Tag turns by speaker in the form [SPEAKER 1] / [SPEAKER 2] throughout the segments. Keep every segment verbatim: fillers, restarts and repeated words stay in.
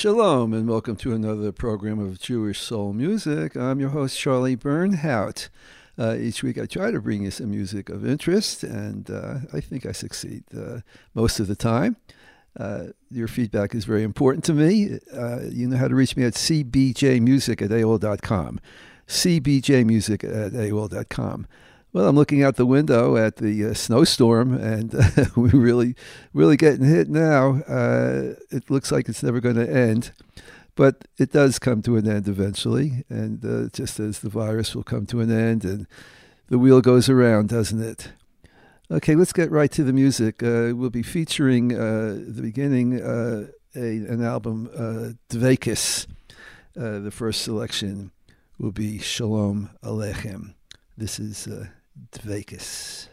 [SPEAKER 1] Shalom and welcome to another program of Jewish Soul Music. I'm your host, Charlie Bernhout. Uh, each week I try to bring you some music of interest, and uh, I think I succeed uh, most of the time. Uh, your feedback is very important to me. Uh, you know how to reach me at c b j music at a o l dot com. c b j music at a o l dot com. Well, I'm looking out the window at the uh, snowstorm, and uh, we're really, really getting hit now. Uh, it looks like it's never going to end, but it does come to an end eventually, and uh, just as the virus will come to an end, and the wheel goes around, doesn't it? Okay, let's get right to the music. Uh, we'll be featuring uh, at the beginning uh, a, an album, uh, Dveikis. Uh, the first selection will be Shalom Aleichem. This is uh, Dveikis.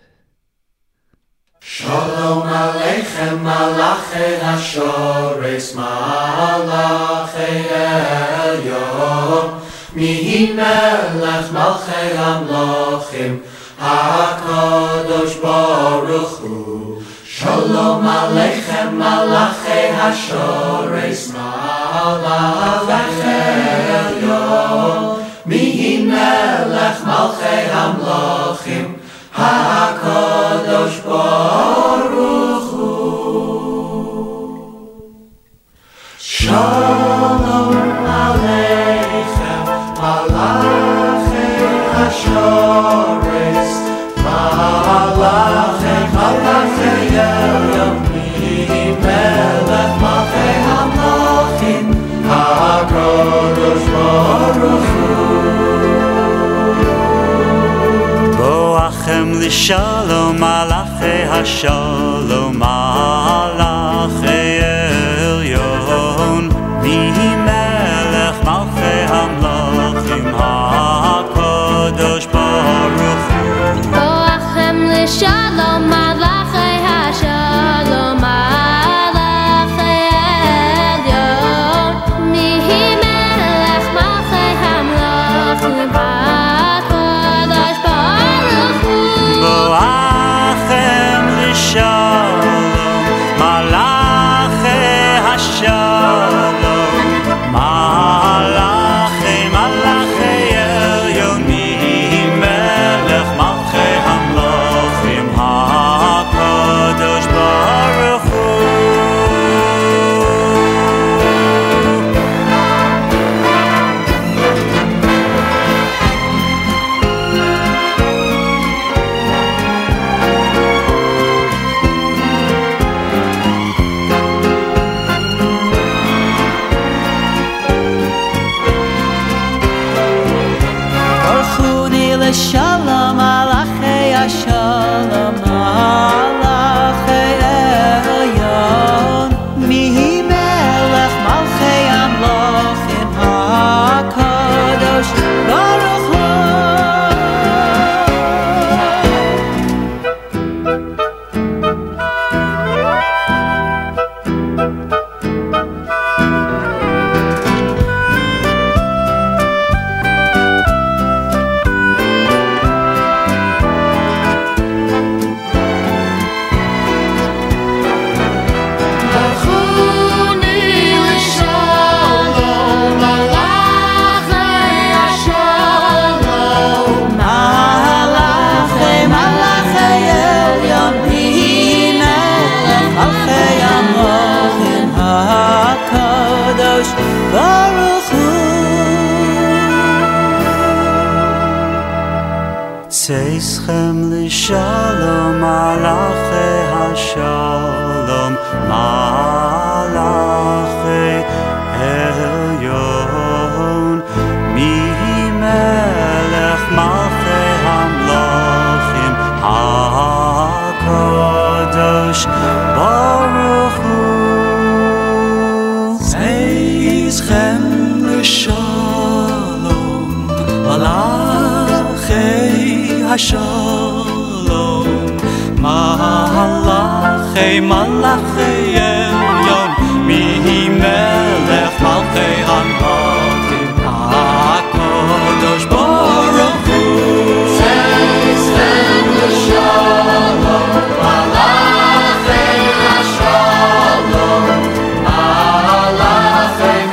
[SPEAKER 2] Shalom Aleichem Malachei HaShores Malachei Elyon Mihi Melech Malchei HaMlochim HaKadosh Baruch Hu Shalom Aleichem Malachei HaShores Malachei Elyon Mihi Melech Malchei HaMlochim HaKadosh Baruch Hu Shalom Aleichem Malachei HaShores Malachei Malachei Elyon Mihi Melech Malchei HaMlochim HaKadosh Baruch Hu Boachem Lishalom Malachei HaShalom Malachei Elyon Mihi Melech Malchei HaMlochim HaKadosh Baruch Hu
[SPEAKER 3] Boachem Lishalom Malachei HaShalom Malachei Elyon Mihi Melech Malchei HaMlochim HaKadosh Baruch Hu
[SPEAKER 2] Boachem Lishalom Malachei HaShalom Malachei Malachei Elyon Mihi Melech Malchei HaMlochim HaKadosh Baruch Hu
[SPEAKER 4] Shalom Malachei HaShalom Malachei Elyon Mihi Melech Malchei HaMlochim HaKadosh Baruch Hu
[SPEAKER 2] Tzeichem Lishalom Malachei HaShalom Malachei Elyon Mihi Melech Malchei HaMlochim HaKadosh Baruch Hu Tzeichem Lishalom Malachei HaShalom Malachei Malachei Elyon Mihi Melech Malchei HaMlochim HaKadosh Baruch Hu Tzeichem Lishalom Malachei HaShalom Malachei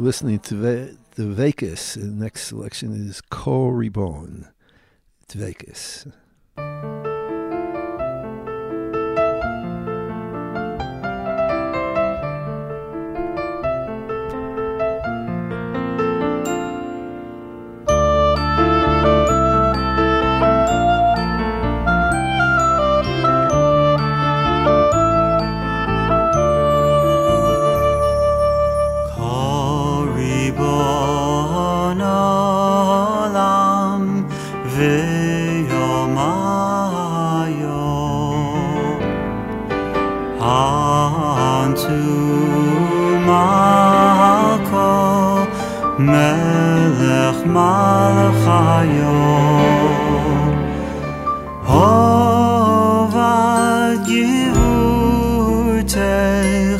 [SPEAKER 1] listening to Ve- the Vekas. The next selection is Kol Ribon. Vekas.
[SPEAKER 2] Melech Malchayo Hovad Yehutech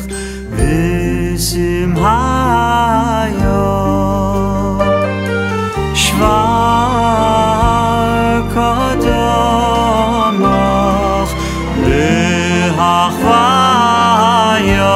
[SPEAKER 2] V'simhayo Shvar Kodomach L'Hachvayo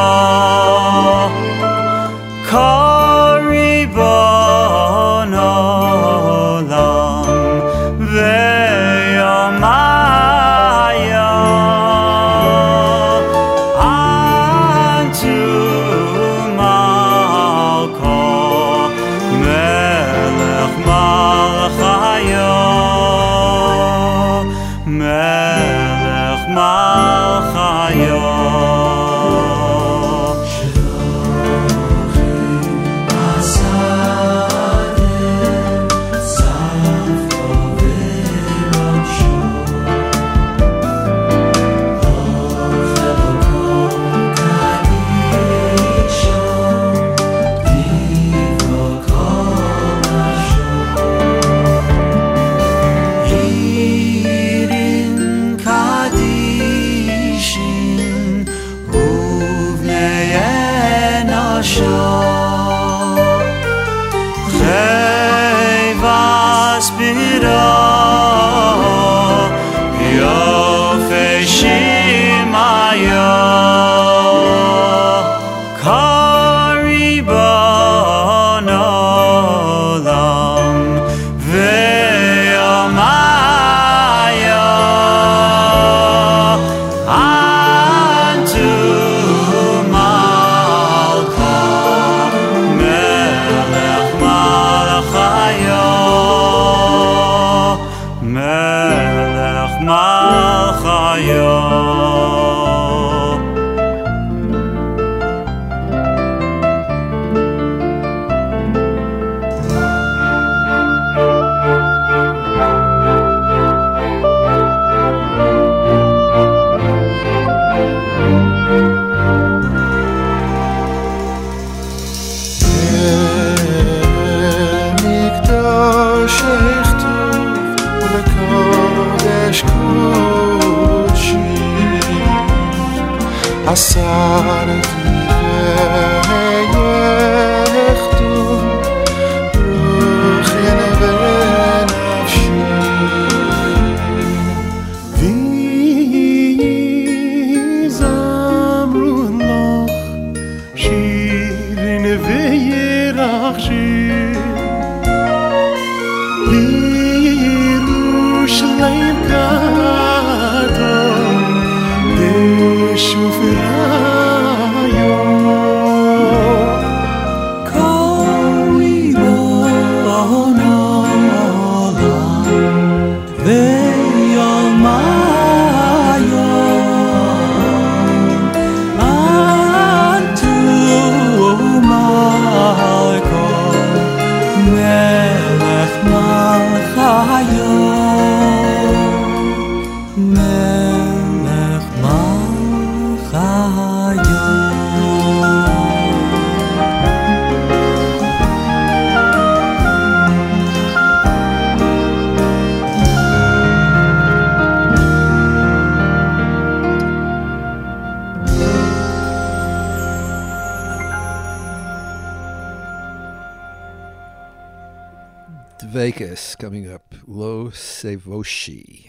[SPEAKER 1] Vekas coming up, Lo Sevoshi.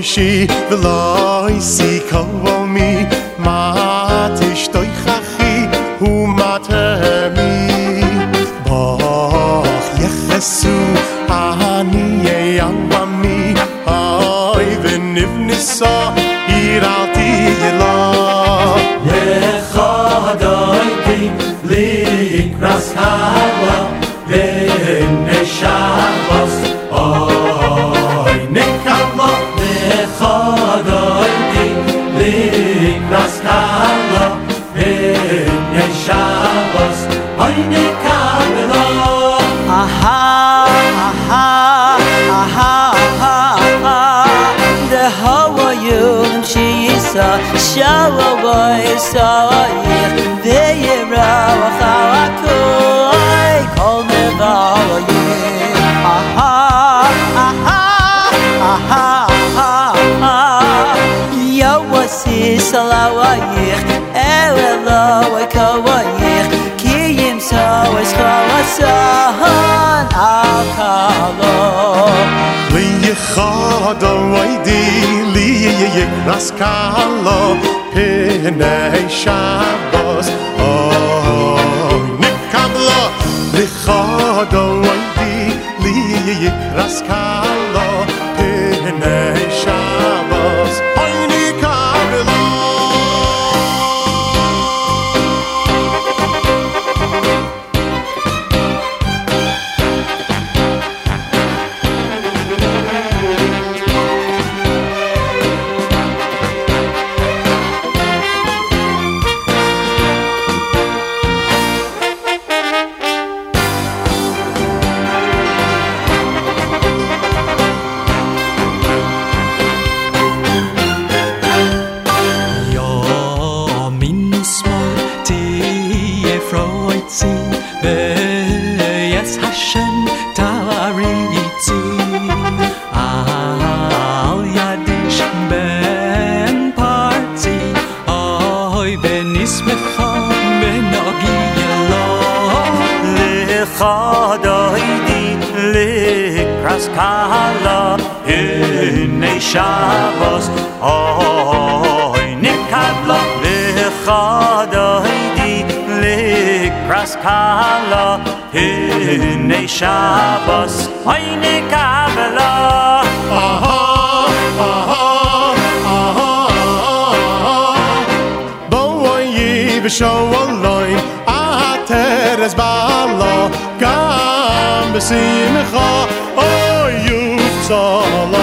[SPEAKER 5] she v'loi si kovomi matish toi chachi hu matemi boch yechesu ani yavami ay v'nivnisa iralti yela
[SPEAKER 2] Lechadoyti likras hala v'nei Shabbos oy nekavlo Lechadoyti likras hala v'nei Shabbos oy nekavlo
[SPEAKER 4] Aha, aha, aha, aha The Hawa Yom Shisa Shawa Boy Sawayich Ve'yira Wachawakoi Kol Nevawayich Aha, aha, aha, aha Yawasi Salawayich Elelawai Kawayich Kiyim Sawais Chawasan Al-Kalo
[SPEAKER 5] Liyechadoyti liyikras kalo Pinei Shabbos oy nekavlo Liyechadoyti liyikras kalo Pinei Shabbos oy nekavlo Shabbos oy nekavlo lechadoyti likras kala hinei Shabbos oy nekavlo aha aha aha boy v'shoaloim ateres balo gam b'simcha oy yutzala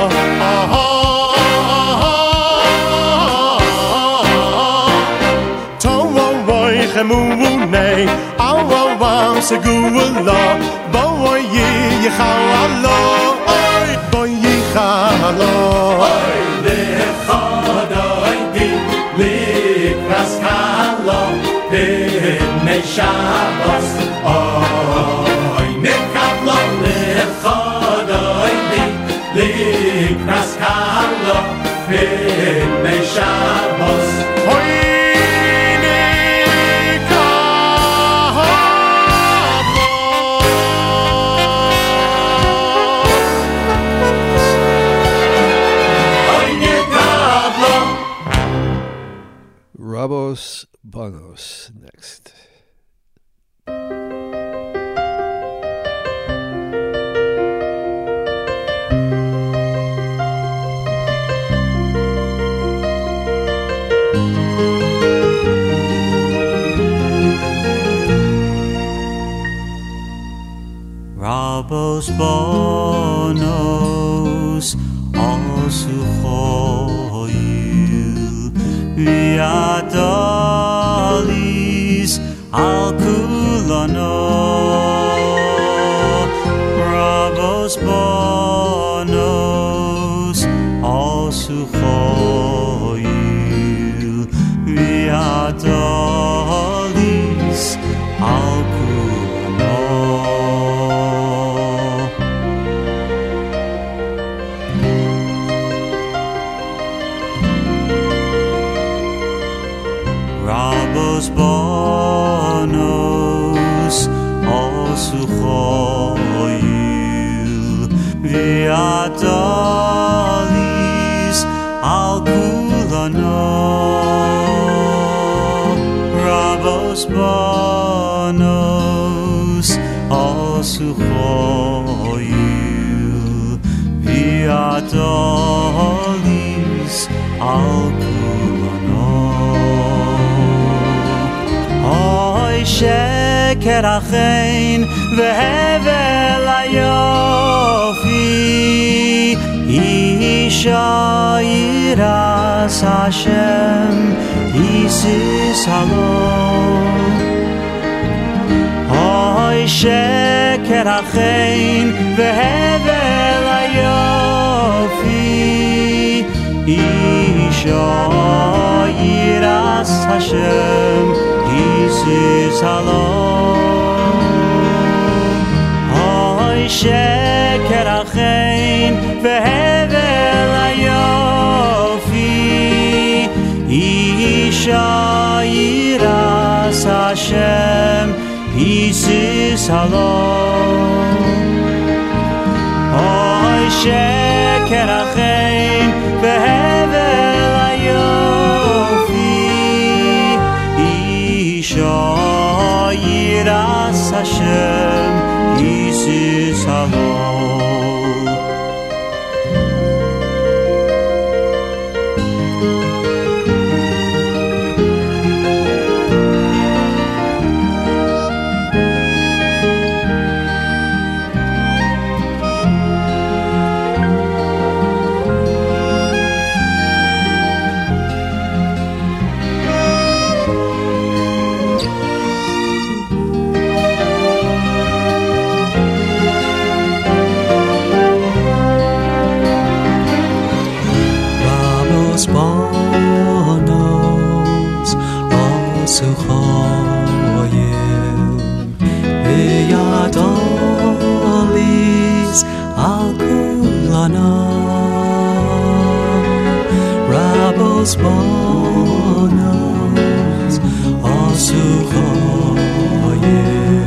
[SPEAKER 5] Munei awawam segula boy yechalo oy boy yechalo oy lechadoyti likras kalo Pinei Shabbos oy nekavlo lechadoyti likras kalo Pinei Shabbos oy
[SPEAKER 1] Rabos Banos next.
[SPEAKER 2] Rabos Banos Alsuchoyil Viadalis al kulano Rabos Banos Alsuchoyil Viadalis al kulano Rabos Banos Alsuchoyil Viadalis Rabos Bonos Asuchoyu Viadolis Al Kulano Oy Sheker Achein Vehevel Ayofi Isha Yiras Hashem Isis Halom Oy Sheker Achein Vehevel Ayofi Isha Yiras Hashem Isis Halom Oy Sheker Achein Vehevel Ayofi Isha Yiras Hashem Isis Halom Oy Sheker Achein Vehevel Ayofi Isha Yiras Hashem Isis Halom Bonos Asuchoyim Viadolis Al Kulano Rabos Bonos Asuchoyim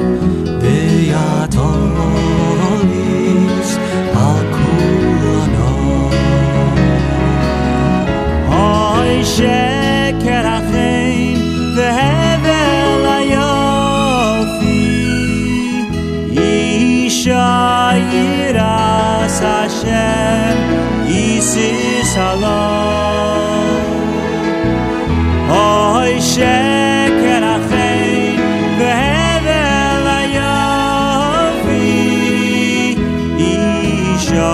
[SPEAKER 2] Viadolis Al Kulano Sheker Achein Vehevel Ayofi Isha Yiras Hashem Isis Halom Oy Sheker Achein Vehevel Ayofi Isha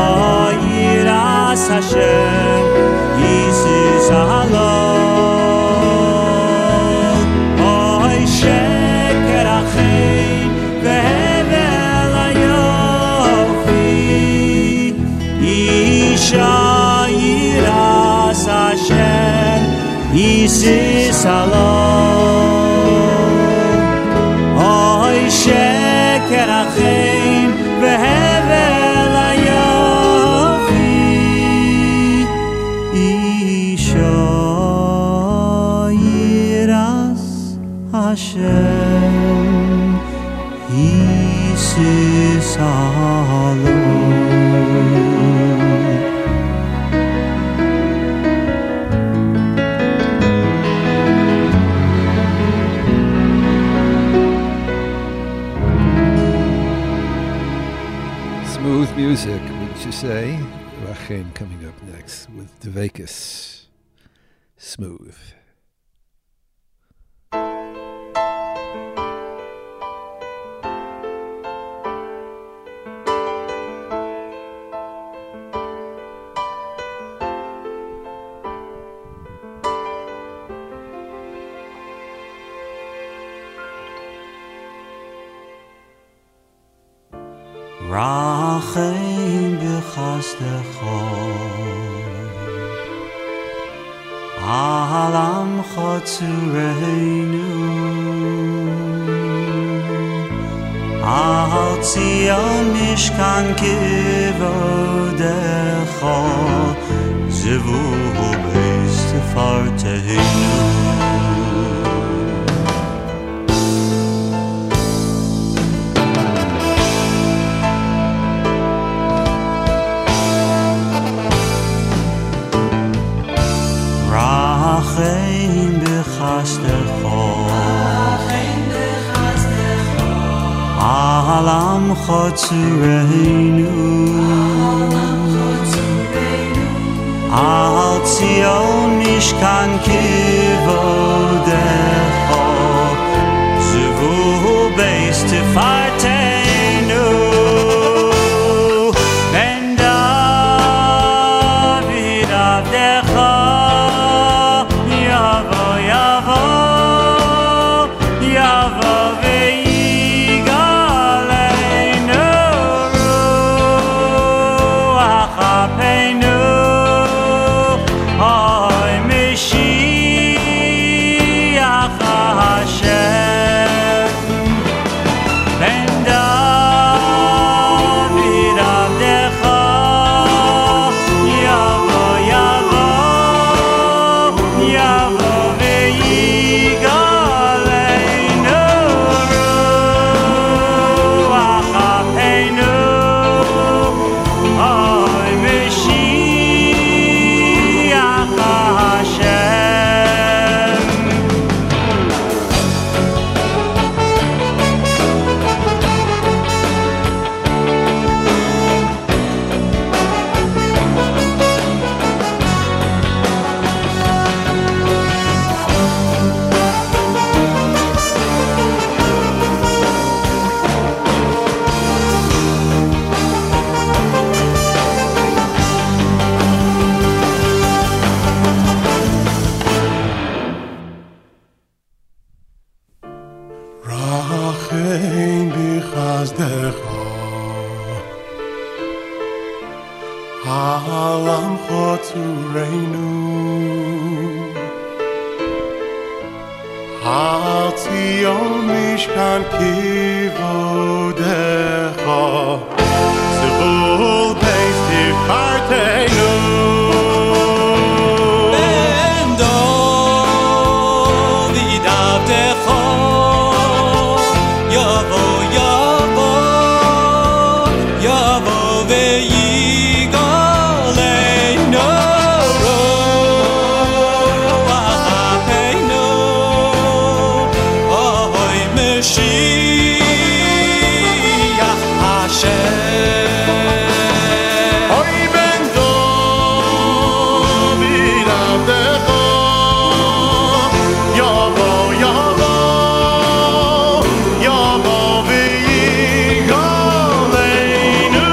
[SPEAKER 2] Yiras Hashem Isis Halom Oy Sheker Achein Vehevel Ayofi Isha Yiras Hashem Isis Halom Oy Sheker Achein Vehevel Ayofi Isha Yiras Hashem Isis Halom
[SPEAKER 1] Smooth music, wouldn't you say? Rachem coming up next with Devekis. Smooth.
[SPEAKER 2] Rachem b'chasdecho Al amcha tzureinu Al Tzion mishkan kivodecha Zivu beis tefarteinu Rachem בחסדך על עמך צורנו על ציון משכן כבודך זבו בייס תפארתנו בן דוד עבדך יבוא יבוא יבוא ויגאלנו רוח אפינו אוי משיח השם בן דוד עבדך יבוא יבוא יבוא ויגאלנו רוח אפינו אוי משיח השם
[SPEAKER 5] רחם בחסדך על עמך צורנו על ציון משכן כבודך זבול בייס תפארתנו בן דוד עבדך יבוא יבוא יבוא ויגאלנו רוח אפינו אוי משיח השם אוי בן דוד עבדך יבוא יבוא יבוא ויגאלנו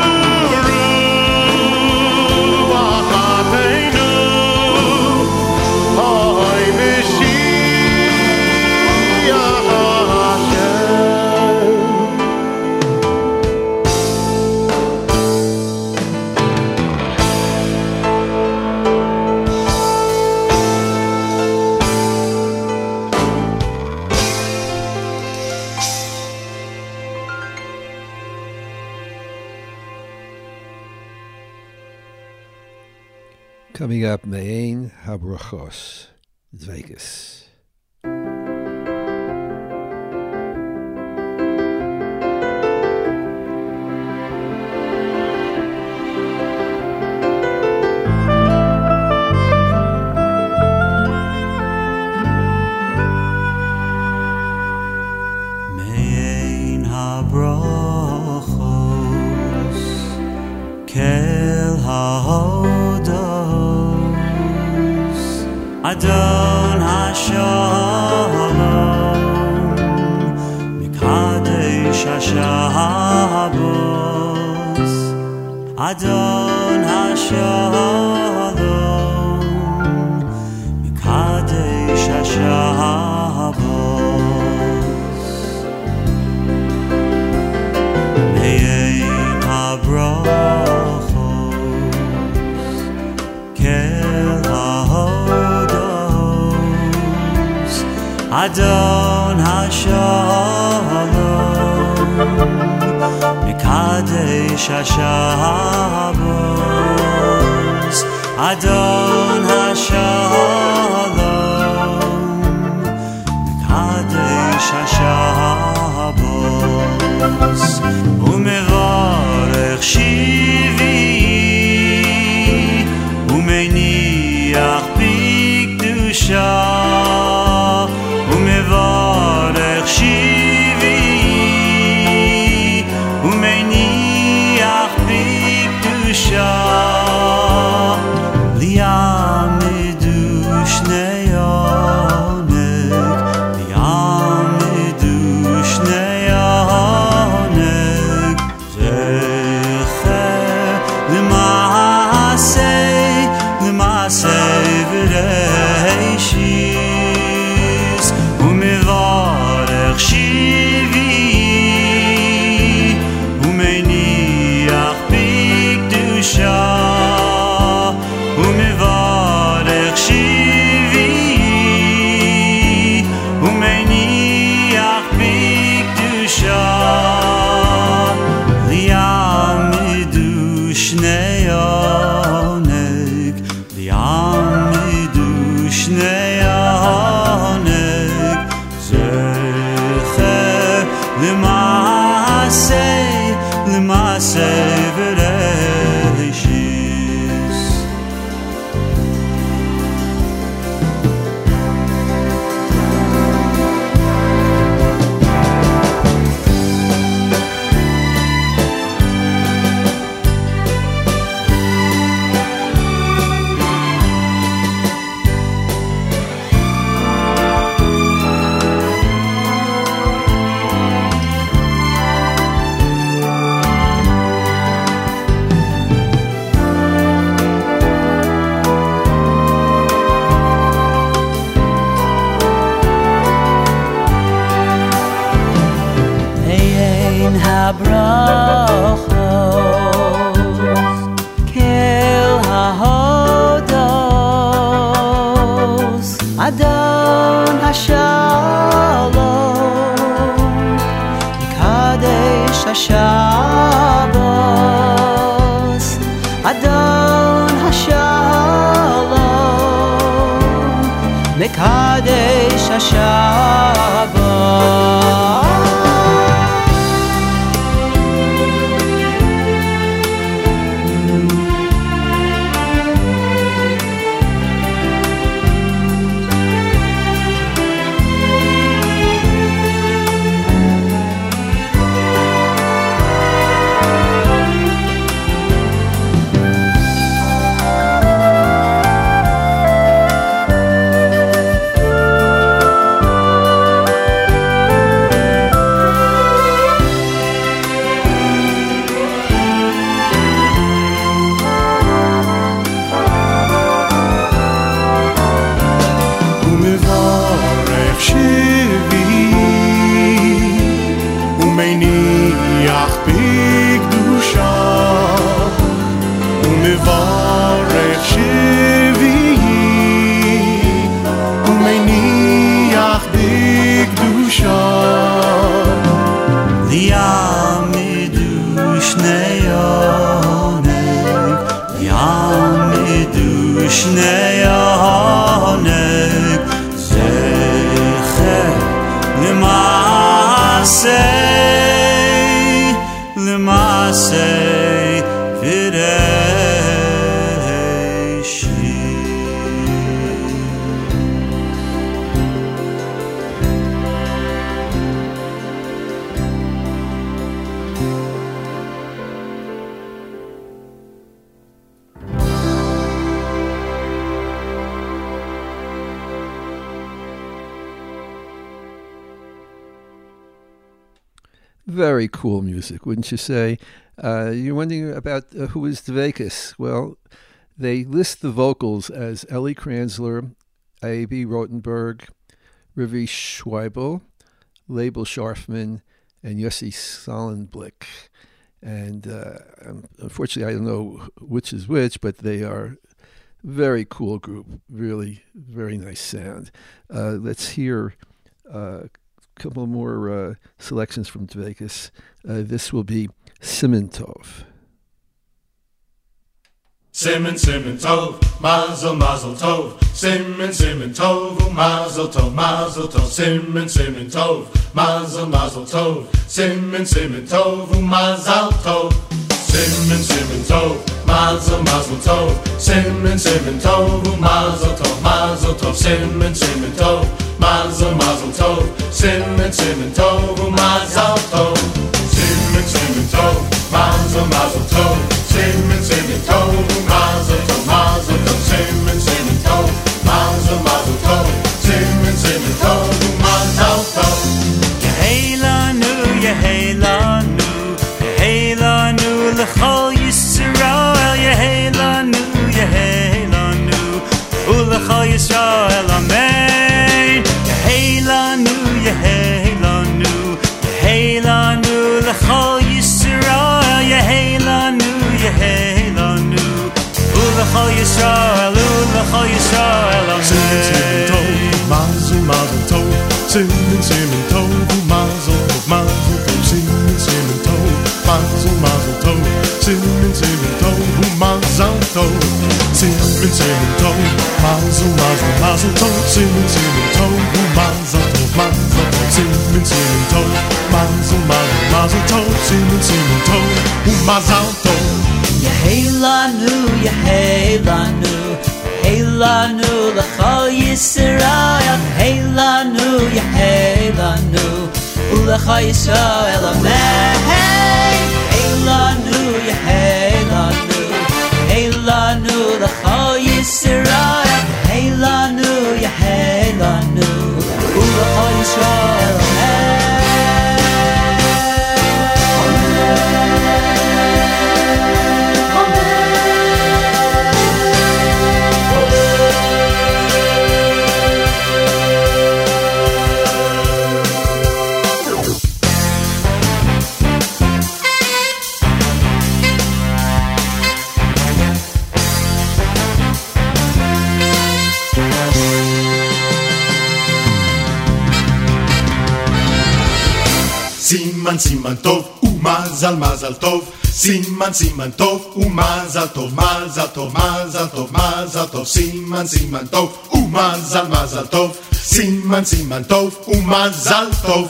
[SPEAKER 5] רוח אפינו אוי משיח השם
[SPEAKER 1] Coming up, Mein Habrachos, Vegas.
[SPEAKER 2] Mein habrachos kel haodos Adon Hashalom Mikadesh HaShabos Adon Hashalom Mikadesh HaShabos Mein habrachos kel haodos Adon Hashalom Mikadesh HaShabos Adon Hashalom Mikadesh HaShabos Umevarech shivi Umeniach b'kedusha oneg zecher l'maaseh l'maaseh v'reishis.
[SPEAKER 4] Brachos kel hahodos Adon Hashalom Kadesh Hashabbos Adon Hashalom Mekadesh Hashabbos.
[SPEAKER 1] Very cool music, wouldn't you say? Uh, you're wondering about uh, who is Dveikus. Well, they list the vocals as Ellie Kranzler, A B Rotenberg, Rivi Schweibel, Label Scharfman, and Yossi Salenblick. And uh, unfortunately, I don't know which is which, but they are very cool group. Really, very nice sound. Uh, let's hear uh, a couple more uh, selections from Dveikus. Uh, this will be Siman Tov.
[SPEAKER 5] Siman, Siman Tov, Mazel, Mazel Tov. Siman, Siman Tov, Mazel Tov, Mazel Tov. Siman, Siman Tov, Mazel, Mazel Tov. Siman, Siman Tov, Mazel Tov. Siman, Siman Tov, Mazel, Mazel Tov. Siman, Siman Tov, Mazel Tov, Mazel Tov. Siman, Siman Tov, Mazel, Mazel Tov. Siman, Siman Tov, Mazel Tov. Siman, Siman Tov, Mazel, Mazel Tov. Siman, Siman Tov, Mazel Tov, Mazel Tov. Siman, Siman Tov, Mazel, Mazel Tov. Siman, Siman Tov, Mazel Tov.
[SPEAKER 2] Yeheilanu, Yeheilanu, Yeheilanu, L'chol Yisrael. Yeheilanu, Yeheilanu, U'L'chol Yisrael, Amen. Yeheilanu, Yeheilanu, Yeheilanu, L'chol Yisrael. Yeheilanu, Yeheilanu, U'L'chol Yisrael, U'L'chol Yisrael, Amen.
[SPEAKER 5] Siman, Siman Tov, Mazel, Mazel Tov. Siman, Siman Tov, Mazel Tov, Mazel Tov. Siman, Siman Tov, Mazel, Mazel Tov. Siman, Siman Tov, Mazel Tov. Siman, Siman Tov, Mazel, Mazel, Mazel Tov. Simmen, Simmen Tov, Mazel Tov, Mazel Tov, Simmen, Simmen Tov, Mazel, Mazel, Mazel Tov, Simmen, Simmen Tov, Mazel Tov.
[SPEAKER 4] Yehelanu, Yehelanu, Yehelanu, L'chol Yisrael, Yehelanu, Yehelanu, U'L'chol Yisrael, Amen. Yehelanu, Yehelanu, Yehelanu, L'chol Yisrael, Yehelanu, Yehelanu, U'L'chol Yisrael, Amen.
[SPEAKER 5] Siman, Siman Tov, Umazal, Mazal Tov. Siman, Siman Tov, Umazal Tov, Mazal Tov, Mazal Tov, Mazal Tov. Siman, Siman Tov, Umazal, Mazal Tov. Siman, Siman Tov, Umazal Tov.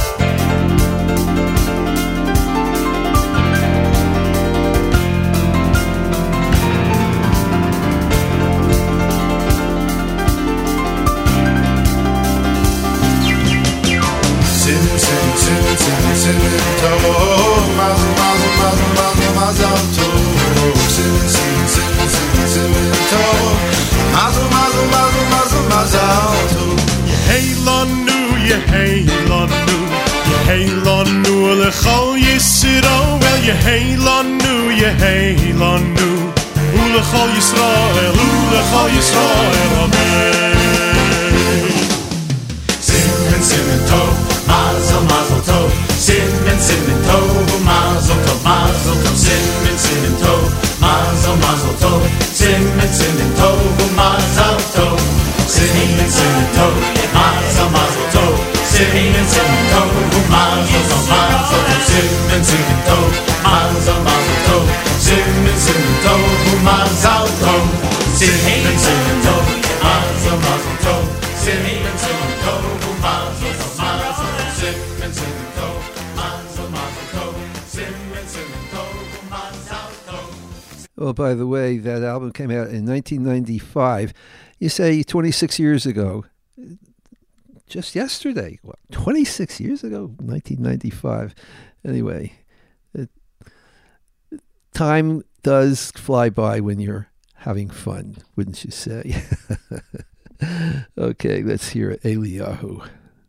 [SPEAKER 6] L'chol Yisrael, Yehelanu, Yehelanu, U'L'chol Yisrael, U'L'chol Yisrael, Amen.
[SPEAKER 5] Simmen, Simmen Tov, Mazel, Mazel Tov. Simmen, Simmen Tov, Mazel Tov, Mazel Tov. Simmen, Simmen Tov, Mazel, Mazel Tov. Simmen, Simmen Tov, Mazel Tov. Simmen, Simmen Tov, Mazel, Mazel Tov. Simmen, Simmen Tov, Mazel Tov, Mazel Tov. Simmen, Simmen Tov, Mazel, Mazel Tov. Simmen, Simmen Tov, Mazel Tov. Simmen, Simmen Tov, Mazel, Mazel Tov. Simmen, Simmen Tov, Mazel Tov, Mazel Tov. Simmen, Simmen Tov, Mazel, Mazel Tov. Simmen, Simmen Tov, Mazel Tov.
[SPEAKER 1] Oh, by the way, that album came out in nineteen ninety-five. You say twenty-six years ago. Just yesterday. What, twenty-six years ago? nineteen ninety-five. Anyway, it, time does fly by when you're having fun, wouldn't you say? Okay, let's hear Eliyahu.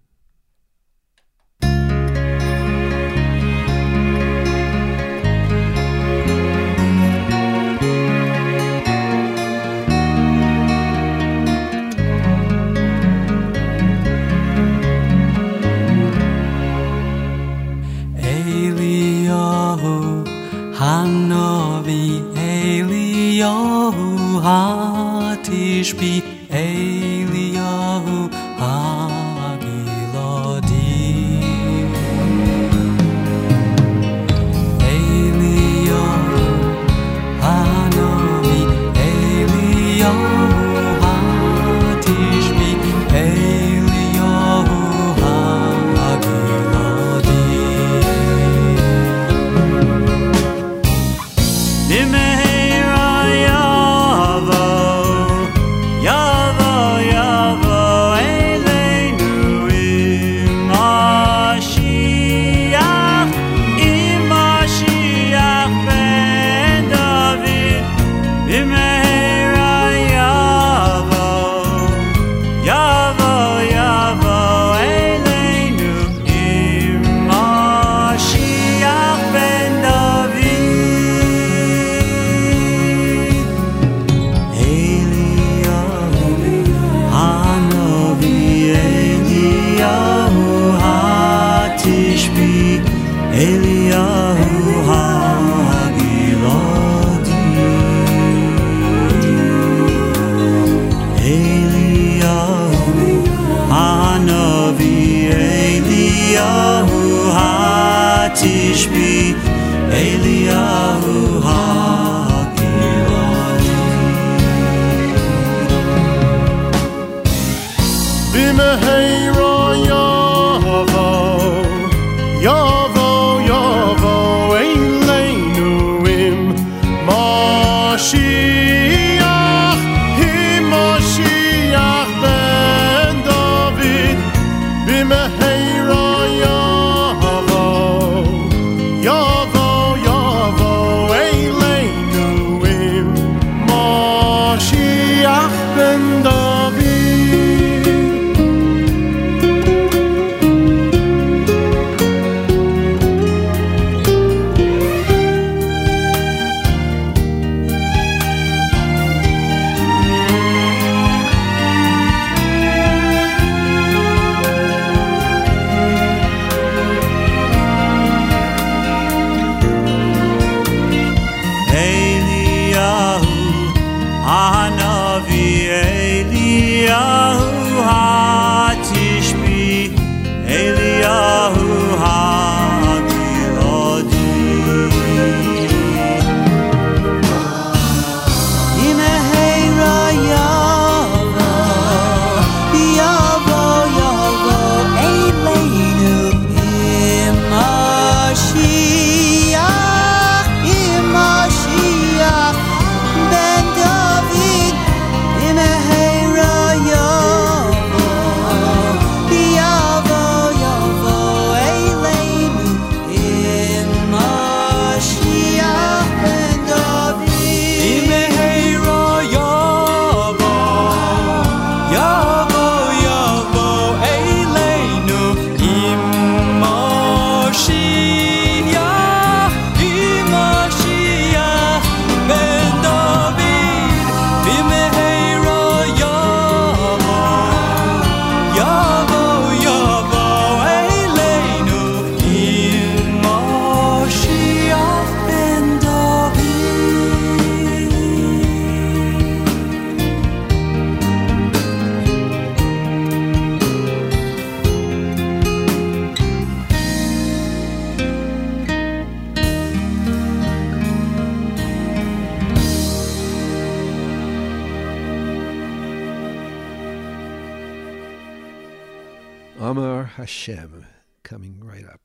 [SPEAKER 2] Hanovi Eliyahu Hatishbi Eliyahu Hagiladi Eliyahu Hanovi Eliyahu Hatishbi Eliyahu Hagiladi Nimeira Yavo Yavo
[SPEAKER 6] B'meheira yavo, yavo, yavo eleinu im Mashiach, im Mashiach ben David. B'meheira yavo, yavo, yavo eleinu im Mashiach ben David.
[SPEAKER 1] Amar Hashem, coming right up.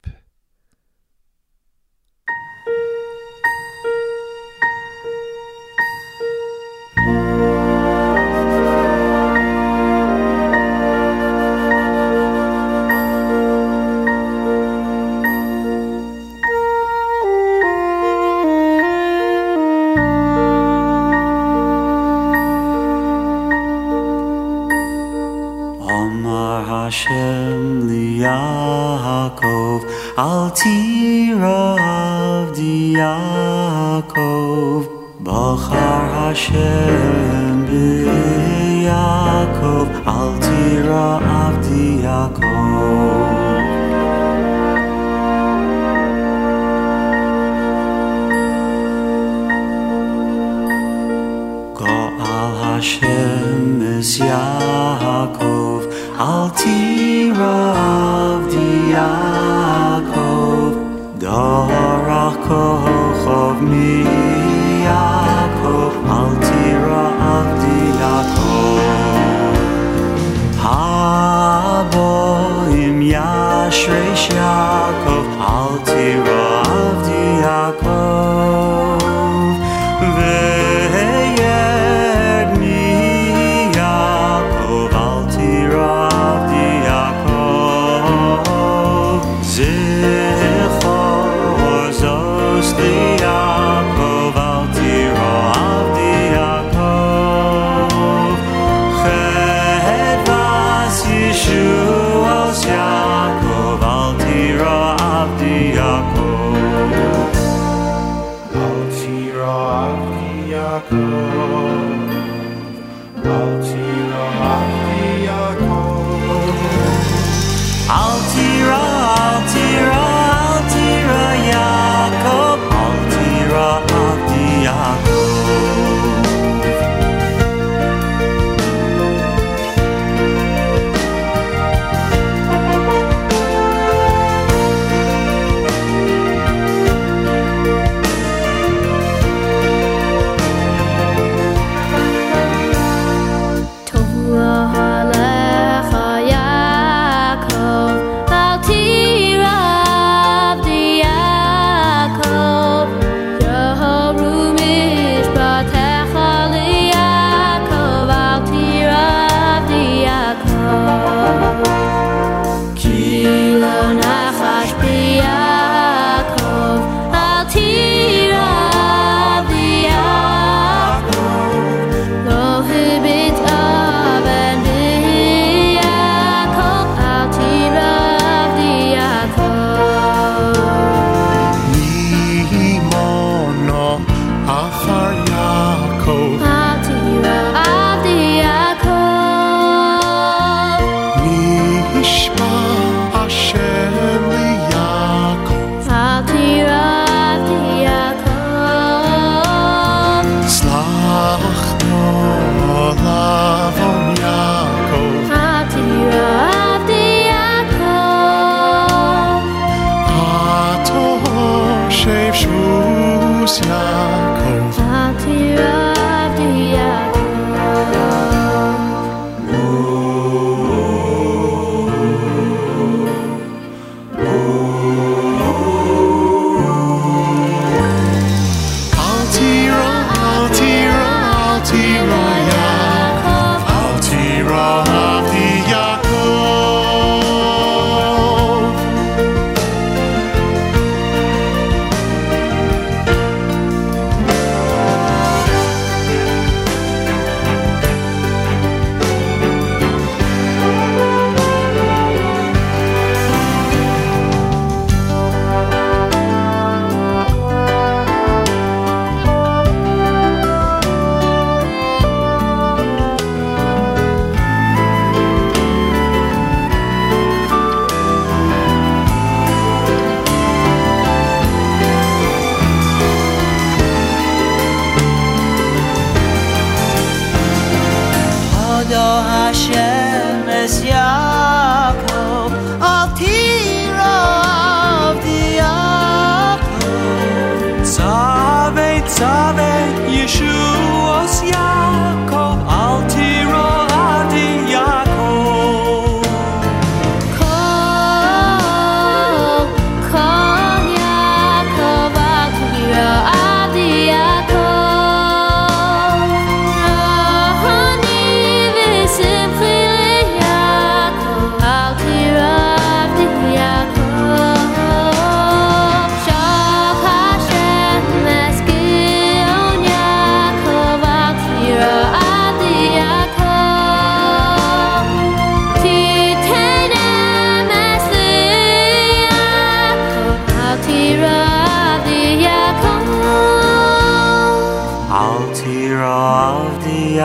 [SPEAKER 2] Hashem liYaakov, al tira avdi Yaakov. Bachar Hashem b'Yaakov, al tira avdi Yaakov. Go'al Hashem es Yaakov, al tira avdi Yaakov. Dorach kochov mi Yaakov, al tira avdi Yaakov. Haboim yashresh Yaakov, al tira avdi Yaakov. Ve'yed mi Yaakov, al tira avdi Yaakov. Zichor zos li Yaakov, al tira avdi Yaakov. Chedvas Yeshuos Yaakov, al tira avdi Yaakov. Al tira avdi Yaakov, al tira avdi Yaakov. Al tira, al tira, al tira Yaakov, al tira avdi Yaakov.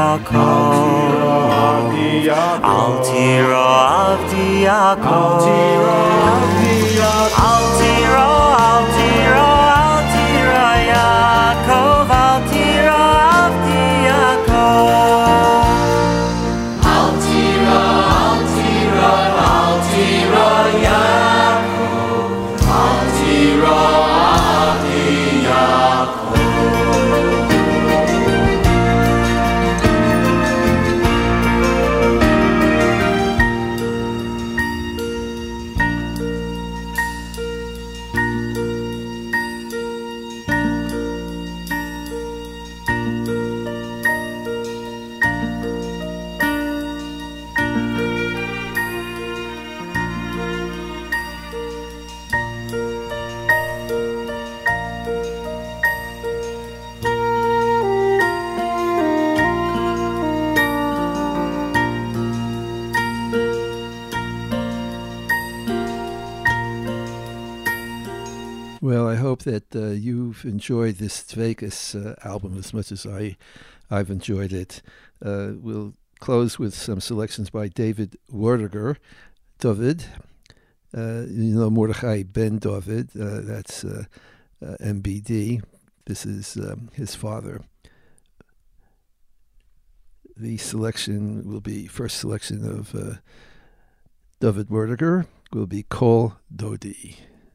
[SPEAKER 2] Yaakov. Al tiro avdi Yaakov. Al tiro, al tiro, al tiro Yaakov. Al tiro avdi Yaakov.
[SPEAKER 7] Al tiro, al tiro, al tiro Yaakov. Al tiro avdi Yaakov.
[SPEAKER 1] Well, I hope that uh, you've enjoyed this Tveikus uh, album as much as I, I've enjoyed it. Uh, we'll close with some selections by David Werdiger. David, uh, you know Mordechai Ben David, uh, that's uh, uh, M B D. This is um, his father. The selection will be, first selection of uh, David Werdiger will be Kol Dodi.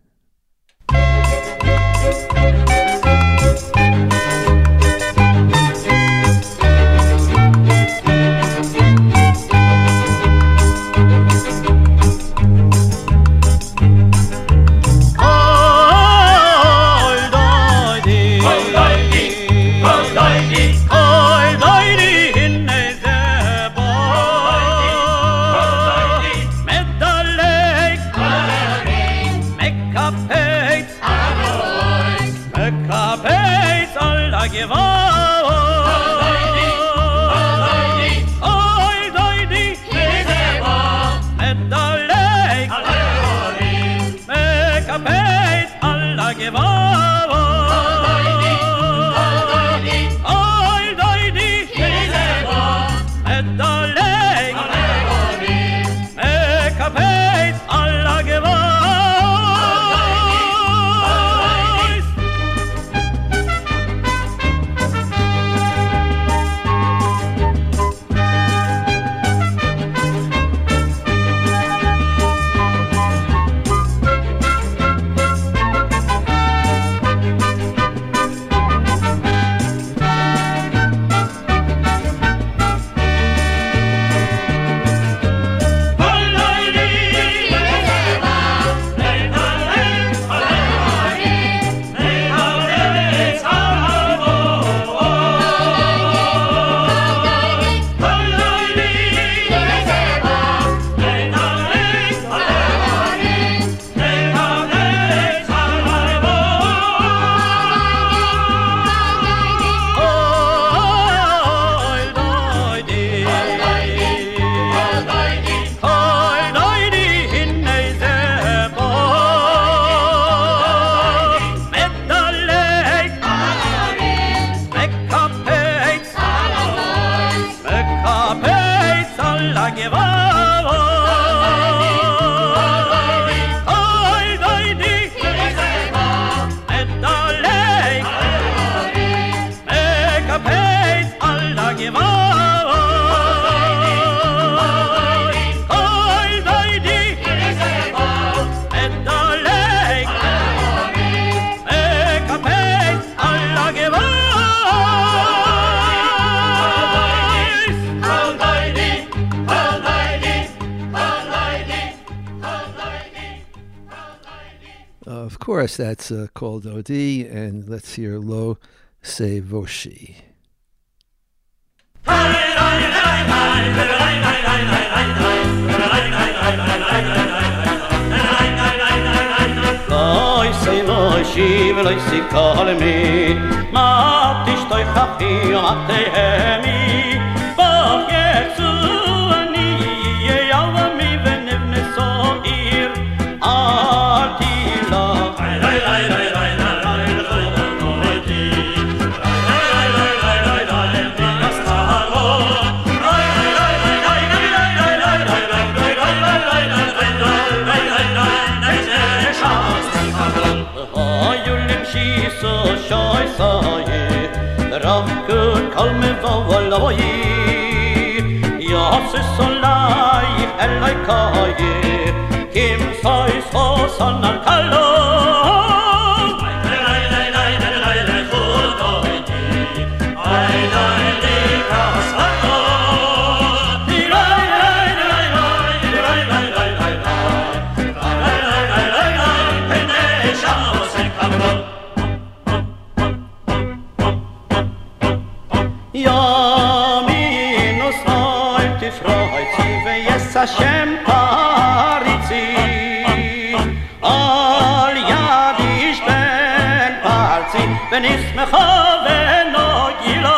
[SPEAKER 1] Of course, that's uh, called O D, and let's hear Lo Se Voshi.
[SPEAKER 8] Lo Se Voshi v'lo Se Kol Mi Ma Tishtoi Chafi Ma Tehemi Bo Yetsu Ani Yeyalami V'nivne So'ir Artila Oh saye Rav good kol me voloye Yas solay elay kaye Kim sai so sanar kalo Hashem paritzi Al yad ish ben parzi Ben ismecha veno gilo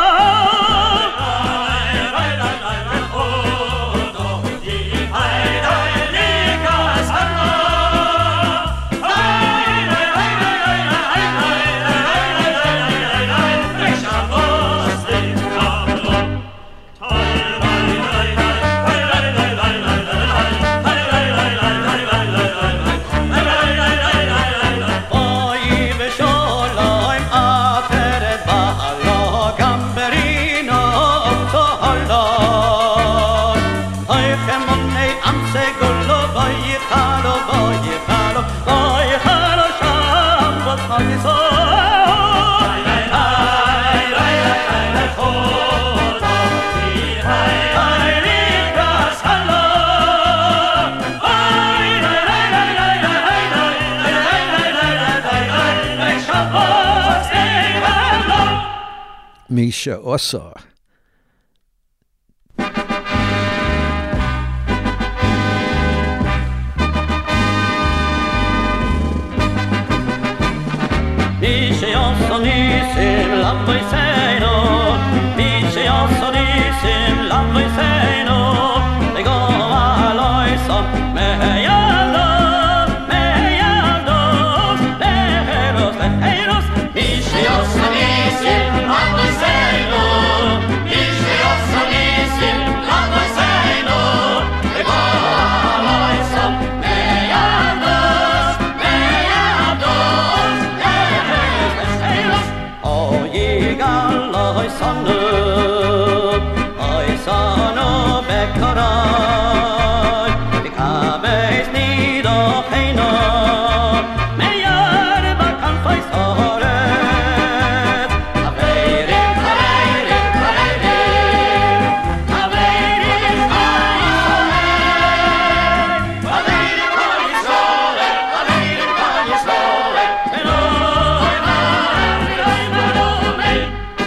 [SPEAKER 1] Misha Osa.
[SPEAKER 8] Misha Osa nisim lavoi seino Misha Osa nisim lavoi seino Ego aloi son meyados meyados leheros leheros Misha Osa nisim lavoi seino Misha Osa nisim lavoi seino Ego aloi son meyados meyados Oy sonu, oy sonu bekaray Dikabeis nido heino Meyar bakan faysoret Aveirim, aveirim, aveirim Aveirim faysoret Aveirim faysoret Aveirim faysoret Eloy man, eloy man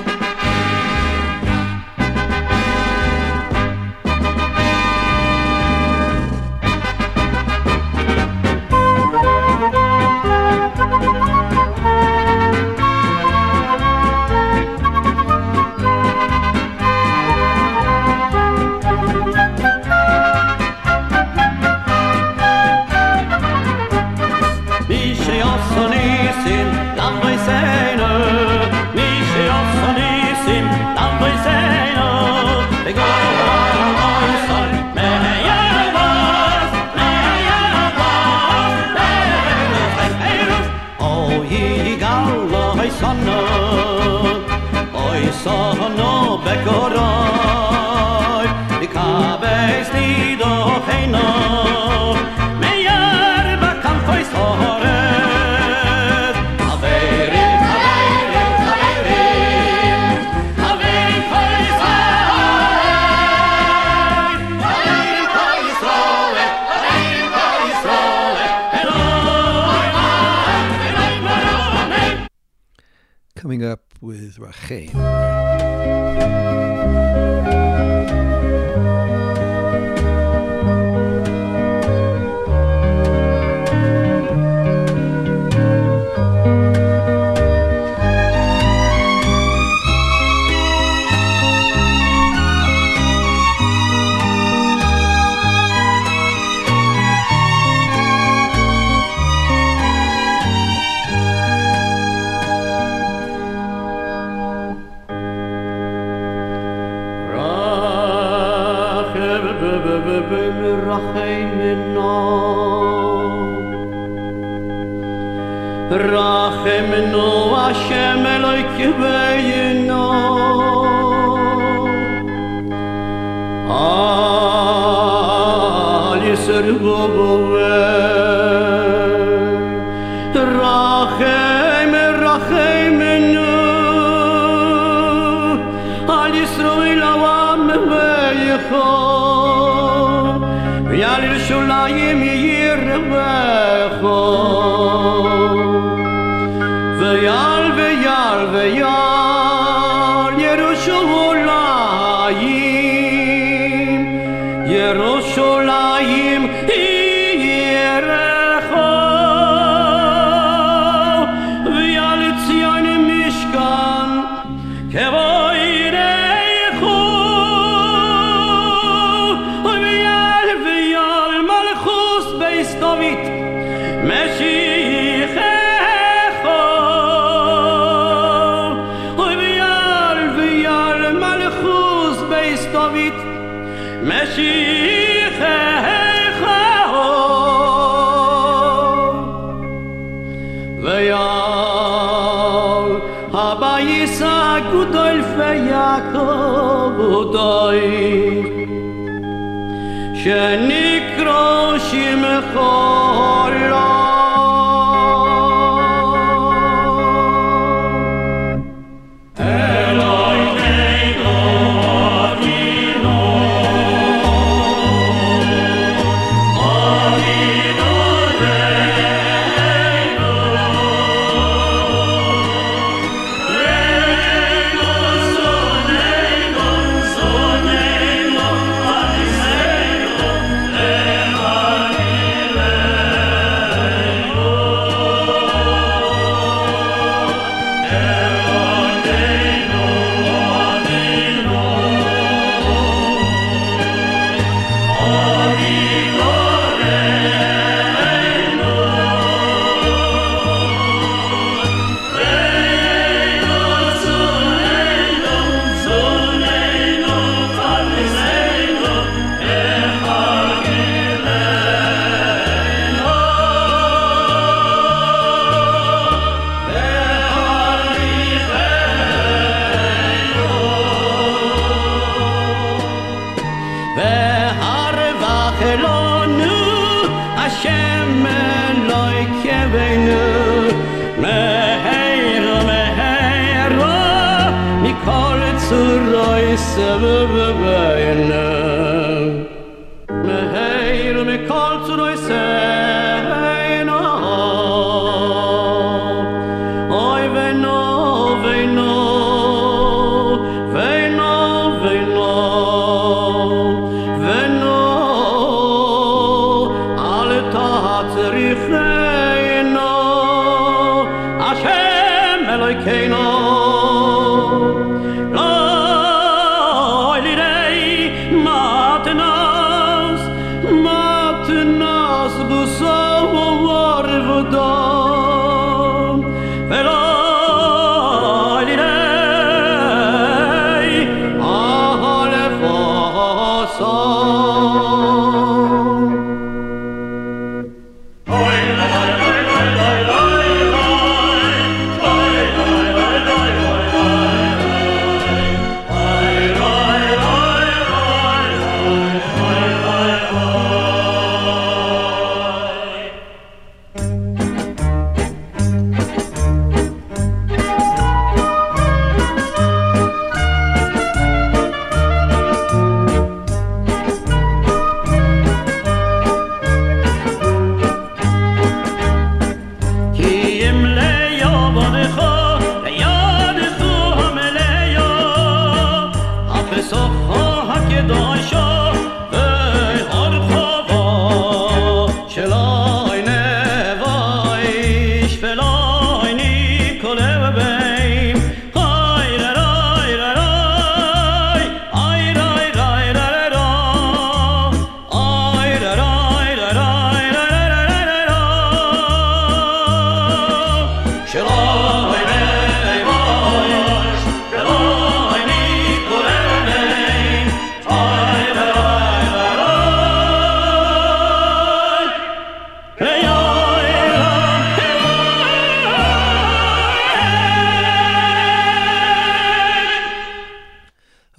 [SPEAKER 8] Sono bekorai Dikabeis nido heino Meyar bakan faysoret Aveirim, aveirim, aveirim Aveirim faysoret Aveirim faysoret Aveirim faysoret Eloy man, Eloy man
[SPEAKER 1] Coming up with Rachem.
[SPEAKER 8] רחמנו השם אלוהינו אל יסרבו בו רחם רחמנו על ישראל העם ויכול ועל ירושלים ירבחו ויעל ויעל ויעל ירושלים ירושלים ירחו ויעל ציון משכן כבוירחו ויעל ויעל מלכוס בייס דוד משיח David Meshichecho Ve'al Habayis HaGudol Ve'Yakov Udoi Shenikro Shimcho Lo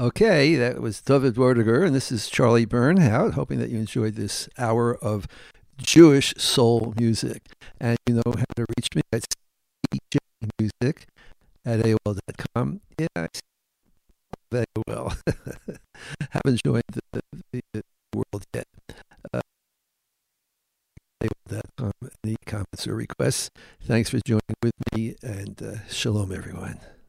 [SPEAKER 1] Okay, that was David Werdiger, and this is Charlie Bernhout, hoping that you enjoyed this hour of Jewish soul music. And you know how to reach me at c j music at A O L dot com. Yeah, I see very well. Haven't joined the, the, the world yet. Uh, A O L dot com. Any comments or requests? Thanks for joining with me, and uh, shalom, everyone.